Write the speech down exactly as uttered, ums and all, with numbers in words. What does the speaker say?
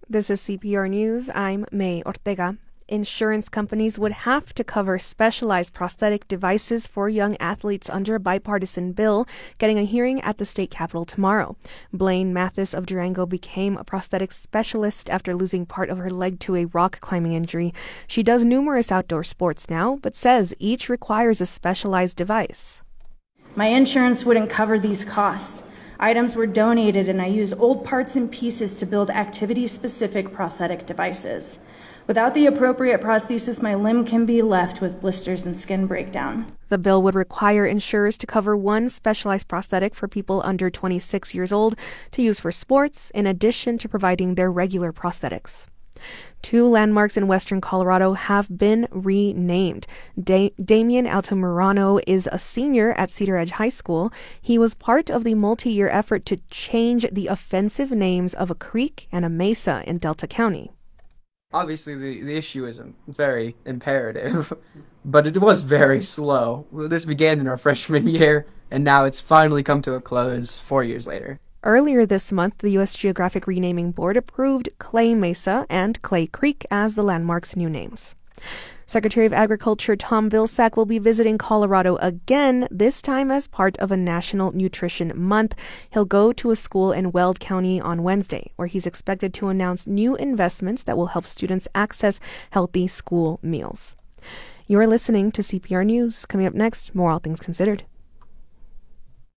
This is C P R News. I'm May Ortega. Insurance companies would have to cover specialized prosthetic devices for young athletes under a bipartisan bill, getting a hearing at the state capitol tomorrow. Blaine Mathis of Durango became a prosthetic specialist after losing part of her leg to a rock climbing injury. She does numerous outdoor sports now, but says each requires a specialized device. My insurance wouldn't cover these costs. Items were donated and I used old parts and pieces to build activity-specific prosthetic devices. Without the appropriate prosthesis, my limb can be left with blisters and skin breakdown. The bill would require insurers to cover one specialized prosthetic for people under twenty-six years old to use for sports, in addition to providing their regular prosthetics. Two landmarks in western Colorado have been renamed. Da- Damian Altamirano is a senior at Cedar Edge High School. He was part of the multi-year effort to change the offensive names of a creek and a mesa in Delta County. Obviously, the, the issue is very imperative, but it was very slow. This began in our freshman year, and now it's finally come to a close four years later. Earlier this month, the U S Geographic Renaming Board approved Clay Mesa and Clay Creek as the landmark's new names. Secretary of Agriculture Tom Vilsack will be visiting Colorado again, this time as part of a National Nutrition Month. He'll go to a school in Weld County on Wednesday, where he's expected to announce new investments that will help students access healthy school meals. You're listening to C P R News. Coming up next, more All Things Considered.